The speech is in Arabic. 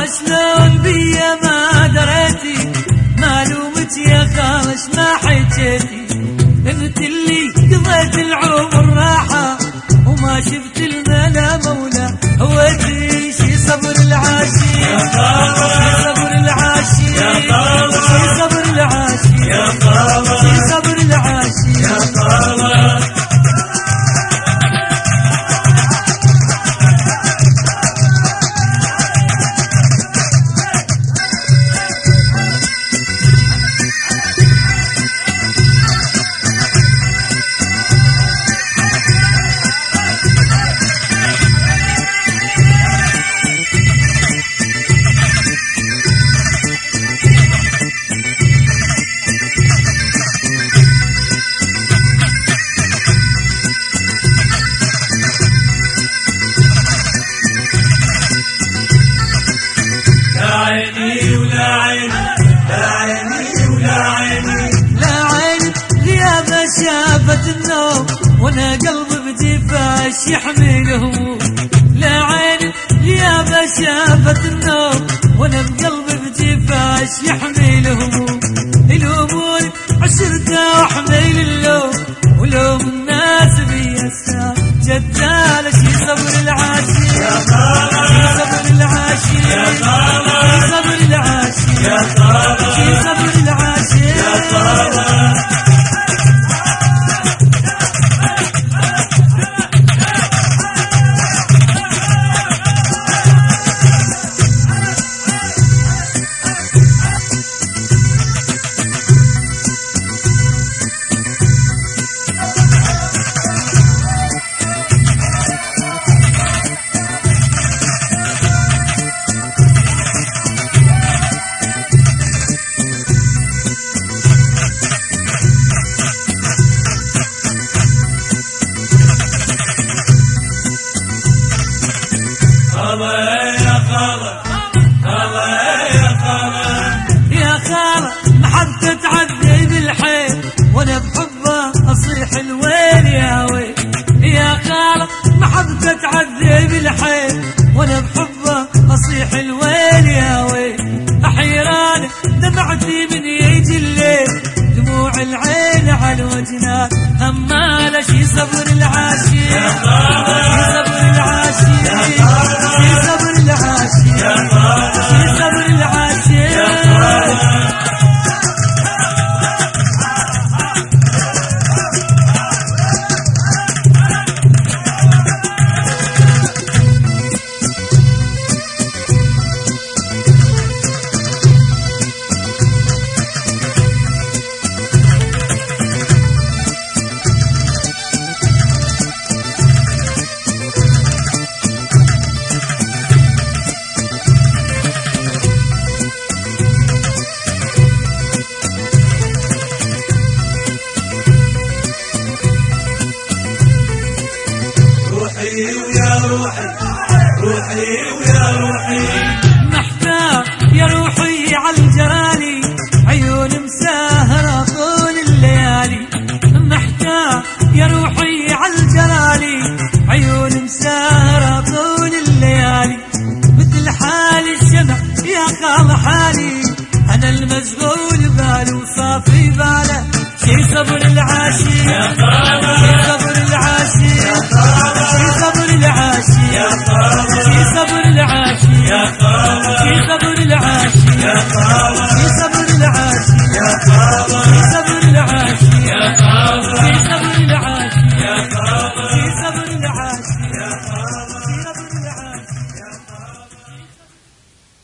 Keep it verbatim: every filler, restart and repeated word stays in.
خالة شلون بيا ما دريتي، ما لومت يا خالة ما حكيتي، انت اللي قضيت العمر راحة وما شفت الملا مولا هوتي. شي صبر العاشي يا خالة، شي صبر العاشي يا خالة، شي صبر العاشي يا خالة، شي صبر العاشي يا خالة. شافت النوم وانا قلبي بجفاش يحمل هموم، لا عين غيابه شافت النوم وانا بقلبي بجفاش يحمل هموم. يلوموني عشرته وحميل اللوم ولوم الناس بيسا جدالة. شي صبر العاشي يا خالة، شي صبر العاشي يا خالة، شي صبر العاشي يا خالة، شي صبر العاشي يا خالة. يا خالة محبة تعذب الحيل وانا بحبه اصيح الويل يا ويل. يا خالة محبة تعذب الحيل وانا بحبه اصيح الويل يا ويل. احيران دمعتي من يجي الليل دموع العين على الوجنان همالة. شي صبر العاشي يا خالة، شي صبر العاشي يا خالة، شي صبر العاشي يا خالة، شي صبر العاشي يا خالة. روحي ويا روحي محتاج يا روحي عالجرالي عيون مساهرة طول الليالي. محتاج يا روحي عالجرالي عيون مساهرة طول الليالي. مثل حال الشمع يا خال حالي أنا المشغول بالي وصافي باله. شي صبر العاشي يا خالة، شي صبر العاشي يا خالة، شي صبر العاشي يا خالة، شي صبر العاشي يا خالة، شي صبر العاشي يا خالة.